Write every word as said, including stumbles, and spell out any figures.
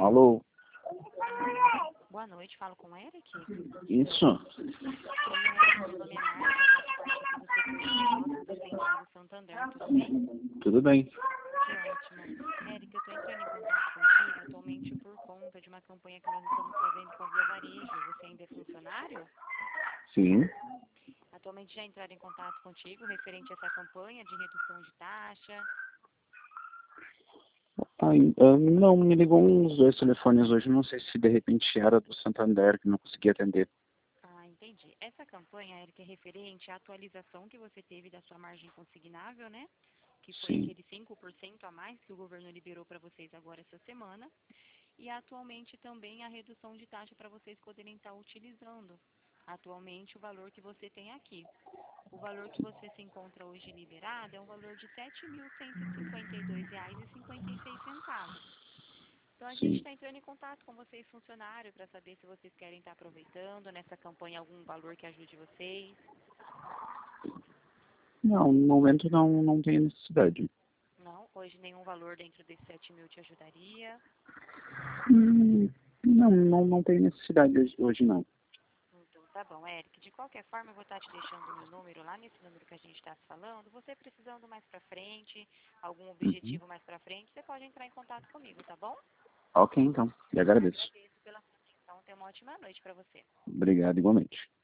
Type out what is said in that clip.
Alô? Boa noite, falo com o Eric. Isso? Oi, Eric, meu nome é Márcia, faço parte aqui do setor de negócios da Central do Santander, tudo bem? Tudo bem. Que ótimo. Eric, eu estou entrando em contato contigo atualmente por conta de uma campanha que nós estamos fazendo com a Via Varejo. Você ainda é funcionário? Sim. Atualmente já entraram em contato contigo referente a essa campanha de redução de taxa? Ai, ah, não, me ligou uns dois telefones hoje, não sei se de repente era do Santander, que não consegui atender. Ah, entendi. Essa campanha, Eric, é referente à atualização que você teve da sua margem consignável, né? Que foi Sim. aquele cinco por cento a mais que o governo liberou para vocês agora essa semana. E atualmente também a redução de taxa para vocês poderem estar utilizando. Atualmente o valor que você tem aqui. O valor que você se encontra hoje liberado é um valor de sete mil cento e cinquenta e dois reais e cinquenta e seis centavos. Então a gente Sim. está entrando em contato com vocês, funcionários, para saber se vocês querem estar aproveitando nessa campanha algum valor que ajude vocês. Não, no momento não, não tem necessidade. Não, hoje nenhum valor dentro desses sete mil te ajudaria. Hum, não, não, não tem necessidade hoje, hoje não. Então, tá bom, Eric. De qualquer forma, eu vou estar te deixando o meu número lá nesse número que a gente está falando. Você precisando mais pra frente, algum Uhum. objetivo mais pra frente, você pode entrar em contato comigo, tá bom? Ok, então. E agradeço. Agradeço pela sua atenção. Tenha uma ótima noite para você. Obrigado igualmente.